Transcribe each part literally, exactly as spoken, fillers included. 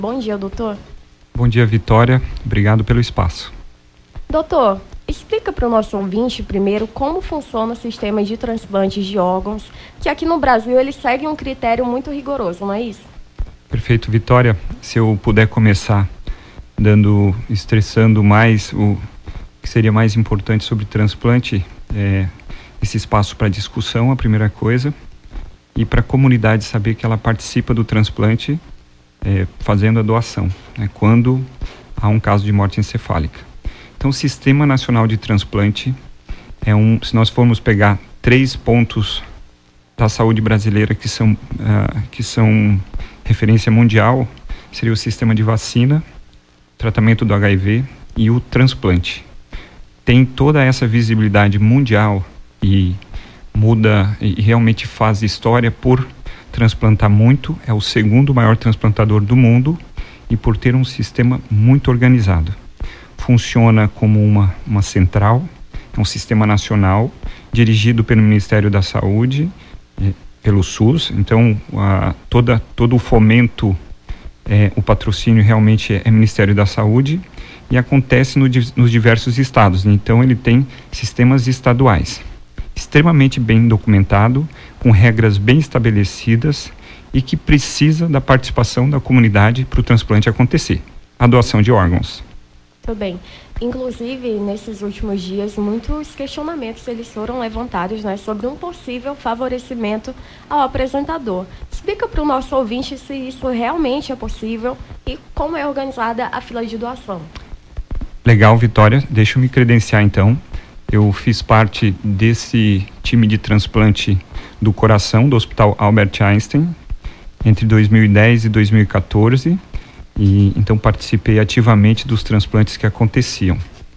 Bom dia, doutor. Bom dia, Vitória. Obrigado pelo espaço. Doutor, explica para o nosso ouvinte primeiro como funciona o sistema de transplantes de órgãos, que aqui no Brasil ele segue um critério muito rigoroso, não é isso? Perfeito, Vitória. Se eu puder começar dando, estressando mais o que seria mais importante sobre transplante, é, esse espaço para discussão, a primeira coisa, e para a comunidade saber que ela participa do transplante é, fazendo a doação, né, quando há um caso de morte encefálica. Então, o Sistema Nacional de Transplante é um, se nós formos pegar três pontos da saúde brasileira que são, uh, que são referência mundial, seria o sistema de vacina, tratamento do H I V e o transplante. Tem toda essa visibilidade mundial e muda e realmente faz história por transplantar muito, é o segundo maior transplantador do mundo e por ter um sistema muito organizado. Funciona como uma, uma central, é um sistema nacional dirigido pelo Ministério da Saúde, eh, pelo SUS, então a, toda, todo o fomento, eh, o patrocínio realmente é, é Ministério da Saúde e acontece no, nos diversos estados, então ele tem sistemas estaduais, extremamente bem documentado, com regras bem estabelecidas e que precisa da participação da comunidade para o transplante acontecer, a doação de órgãos. Muito bem. Inclusive, nesses últimos dias, muitos questionamentos eles foram levantados, né, sobre um possível favorecimento ao apresentador. Explica para o nosso ouvinte se isso realmente é possível e como é organizada a fila de doação. Legal, Vitória. Deixa eu me credenciar, então. Eu fiz parte desse time de transplante do coração do Hospital Albert Einstein entre dois mil e dez e dois mil e quatorze. E então participei ativamente dos transplantes que aconteciam.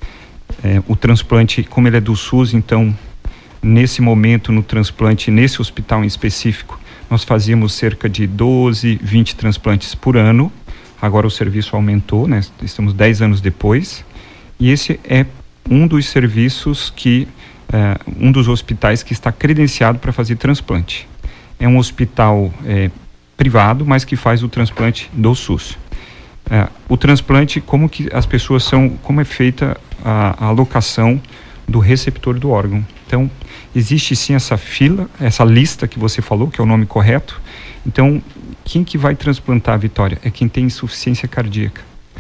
É, o transplante, como ele é do SUS, então nesse momento no transplante, nesse hospital em específico, nós fazíamos cerca de doze, vinte transplantes por ano. Agora o serviço aumentou, né? Estamos dez anos depois. E esse é um dos serviços que, é, um dos hospitais que está credenciado para fazer transplante. É um hospital é, privado, mas que faz o transplante do SUS. É, o transplante, como que as pessoas são, como é feita a, a alocação do receptor do órgão. Então, existe sim essa fila, essa lista que você falou, que é o nome correto. Então, quem que vai transplantar, Vitória? É quem tem insuficiência cardíaca.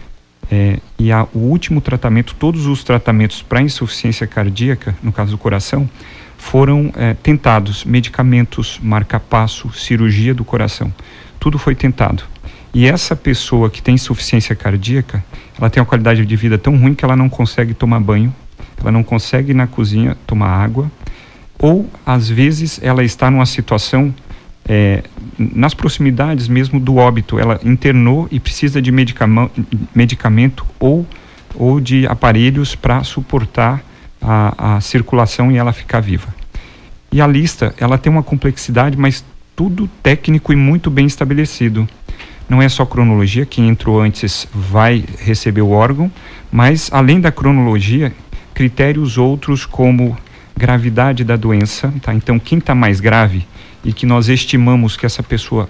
É, e a, o último tratamento, todos os tratamentos para insuficiência cardíaca, no caso do coração, foram é, tentados, medicamentos, marca-passo, cirurgia do coração, tudo foi tentado. E essa pessoa que tem insuficiência cardíaca, ela tem uma qualidade de vida tão ruim que ela não consegue tomar banho, ela não consegue ir na cozinha tomar água, ou às vezes ela está numa situação, é, nas proximidades mesmo do óbito, ela internou e precisa de medicamento, medicamento ou, ou de aparelhos para suportar a, a circulação e ela ficar viva. E a lista, ela tem uma complexidade, mas tudo técnico e muito bem estabelecido. Não é só cronologia, quem entrou antes vai receber o órgão, mas além da cronologia, critérios outros como gravidade da doença, tá? Então quem está mais grave e que nós estimamos que essa pessoa,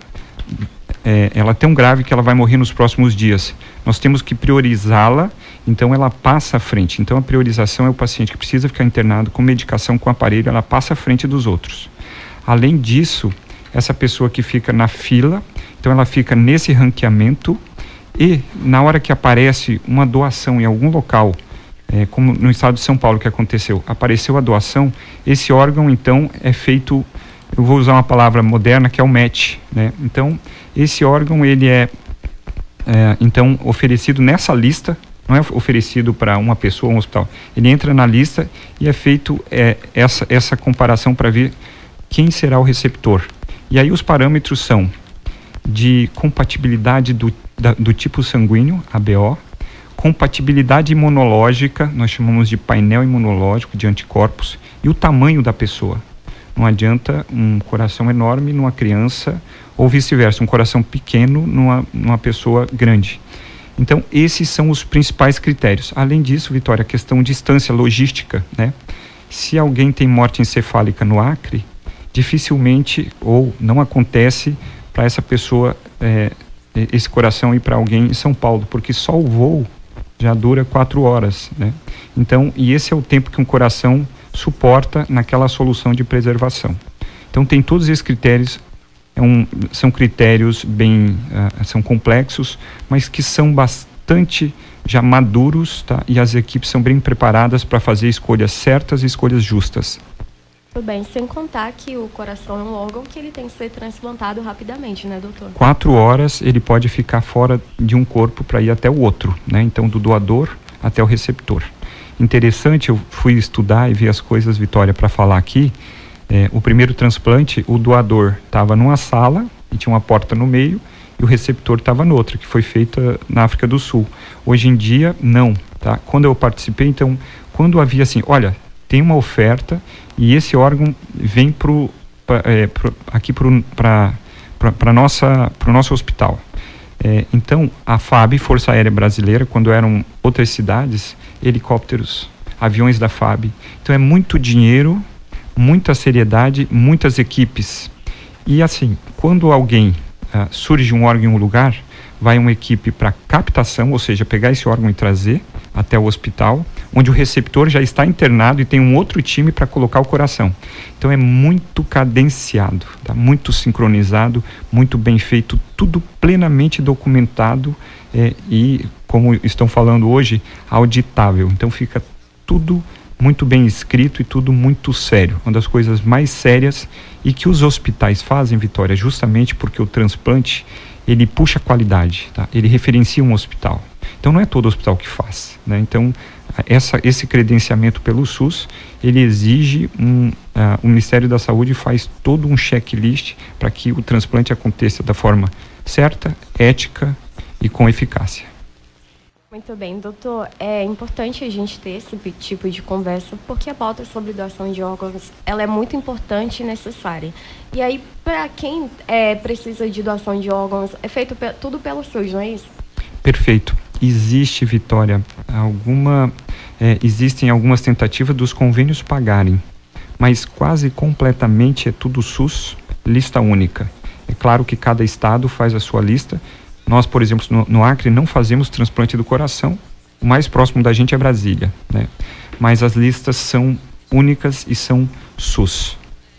é, ela é tão grave que ela vai morrer nos próximos dias, nós temos que priorizá-la, então ela passa à frente. Então a priorização é o paciente que precisa ficar internado com medicação, com aparelho, ela passa à frente dos outros. Além disso, essa pessoa que fica na fila, então ela fica nesse ranqueamento e na hora que aparece uma doação em algum local, é, como no estado de São Paulo que aconteceu, apareceu a doação, esse órgão então é feito, eu vou usar uma palavra moderna que é o match, né? Então esse órgão ele é, é então oferecido nessa lista, não é oferecido para uma pessoa ou um hospital, ele entra na lista e é feito é, essa, essa comparação para ver quem será o receptor. E aí os parâmetros são de compatibilidade do, da, do tipo sanguíneo, A B O, compatibilidade imunológica, nós chamamos de painel imunológico de anticorpos, e o tamanho da pessoa. Não adianta um coração enorme numa criança, ou vice-versa, um coração pequeno numa, numa pessoa grande. Então, esses são os principais critérios. Além disso, Vitória, a questão de distância logística, né? Se alguém tem morte encefálica no Acre, dificilmente ou não acontece para essa pessoa é, esse coração ir para alguém em São Paulo, porque só o voo já dura quatro horas, né? Então, e esse é o tempo que um coração suporta naquela solução de preservação. Então, tem todos esses critérios, é um, são critérios bem, uh, são complexos, mas que são bastante já maduros, tá? E as equipes são bem preparadas para fazer escolhas certas e escolhas justas. Tudo bem, sem contar que o coração é um órgão que ele tem que ser transplantado rapidamente, né, doutor? Quatro horas ele pode ficar fora de um corpo para ir até o outro, né? Então, do doador até o receptor. Interessante, eu fui estudar e ver as coisas, Vitória, para falar aqui. É, o primeiro transplante, o doador estava numa sala e tinha uma porta no meio e o receptor estava noutra, que foi feita na África do Sul. Hoje em dia, não, tá? Quando eu participei, então, quando havia assim, olha, tem uma oferta e esse órgão vem pro, pra, é, pro, aqui para para nossa para o nosso hospital. É, então, a F A B, Força Aérea Brasileira, quando eram outras cidades, helicópteros, aviões da F A B. Então, é muito dinheiro, muita seriedade, muitas equipes. E assim, quando alguém uh, surge um órgão em um lugar, vai uma equipe para captação, ou seja, pegar esse órgão e trazer até o hospital, onde o receptor já está internado e tem um outro time para colocar o coração. Então é muito cadenciado, tá? Muito sincronizado, muito bem feito, tudo plenamente documentado é, e, como estão falando hoje, auditável. Então fica tudo muito bem escrito e tudo muito sério. Uma das coisas mais sérias e que os hospitais fazem, Vitória, justamente porque o transplante ele puxa a qualidade, tá? Ele referencia um hospital. Então não é todo hospital que faz, né? Então essa, esse credenciamento pelo SUS, ele exige um, uh, o Ministério da Saúde faz todo um checklist para que o transplante aconteça da forma certa, ética e com eficácia. Muito bem, doutor, é importante a gente ter esse tipo de conversa, porque a pauta sobre doação de órgãos, ela é muito importante e necessária. E aí, para quem é, precisa de doação de órgãos, é feito pe- tudo pelo SUS, não é isso? Perfeito. Existe, Vitória, alguma, é, existem algumas tentativas dos convênios pagarem, mas quase completamente é tudo SUS, lista única. É claro que cada estado faz a sua lista. Nós, por exemplo, no, no Acre não fazemos transplante do coração, o mais próximo da gente é Brasília, né? Mas as listas são únicas e são SUS.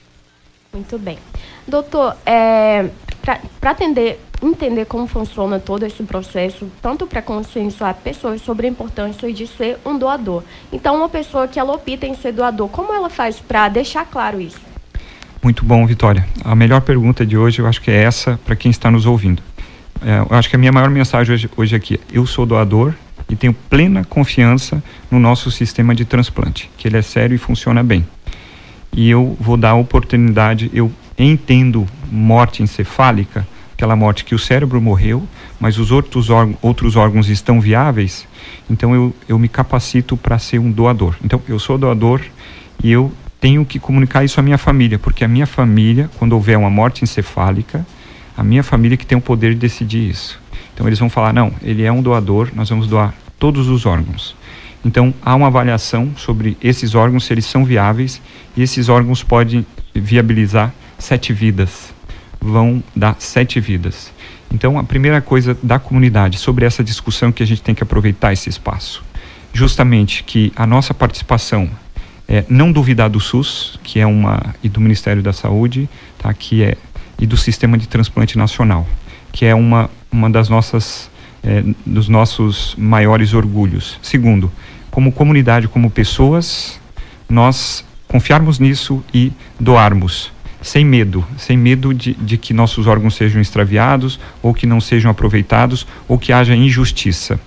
Muito bem. Doutor, é, para atender, entender como funciona todo esse processo, tanto para conscientizar pessoas sobre a importância de ser um doador. Então, uma pessoa que ela opta em ser doador, como ela faz para deixar claro isso? Muito bom, Vitória. A melhor pergunta de hoje, eu acho que é essa para quem está nos ouvindo. É, eu acho que a minha maior mensagem hoje, hoje aqui é: eu sou doador e tenho plena confiança no nosso sistema de transplante, que ele é sério e funciona bem. E eu vou dar a oportunidade, eu entendo morte encefálica, aquela morte que o cérebro morreu, mas os outros, órgãos, outros órgãos estão viáveis, então eu, eu me capacito para ser um doador. Então eu sou doador e eu tenho que comunicar isso à minha família, porque a minha família, quando houver uma morte encefálica, a minha família que tem o poder de decidir isso. Então eles vão falar, não, ele é um doador, nós vamos doar todos os órgãos. Então há uma avaliação sobre esses órgãos, se eles são viáveis, e esses órgãos podem viabilizar sete vidas, vão dar sete vidas. Então a primeira coisa da comunidade sobre essa discussão que a gente tem que aproveitar esse espaço, justamente que a nossa participação é não duvidar do SUS, que é uma, e do Ministério da Saúde, tá, que é e do Sistema de Transplante Nacional, que é uma, uma das nossas, é, dos nossos maiores orgulhos. Segundo, como comunidade, como pessoas, nós confiarmos nisso e doarmos, sem medo, sem medo de, de que nossos órgãos sejam extraviados, ou que não sejam aproveitados, ou que haja injustiça.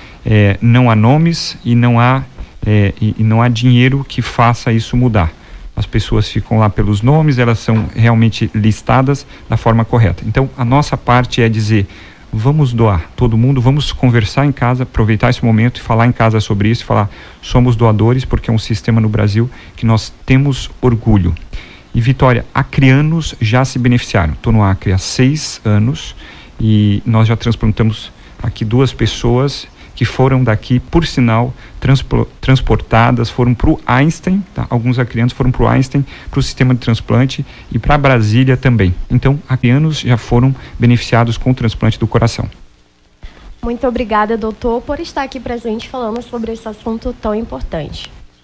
É, não há nomes e não há, é, e, e não há dinheiro que faça isso mudar. As pessoas ficam lá pelos nomes, elas são realmente listadas da forma correta. Então, a nossa parte é dizer, vamos doar todo mundo, vamos conversar em casa, aproveitar esse momento e falar em casa sobre isso, falar, somos doadores, porque é um sistema no Brasil que nós temos orgulho. E, Vitória, acreanos já se beneficiaram. Estou no Acre há seis anos e nós já transplantamos aqui duas pessoas que foram daqui, por sinal, transpo, transportadas, foram para o Einstein, tá? Alguns acrianos foram para o Einstein, para o sistema de transplante e para Brasília também. Então, acrianos já foram beneficiados com o transplante do coração. Muito obrigada, doutor, por estar aqui presente falando sobre esse assunto tão importante.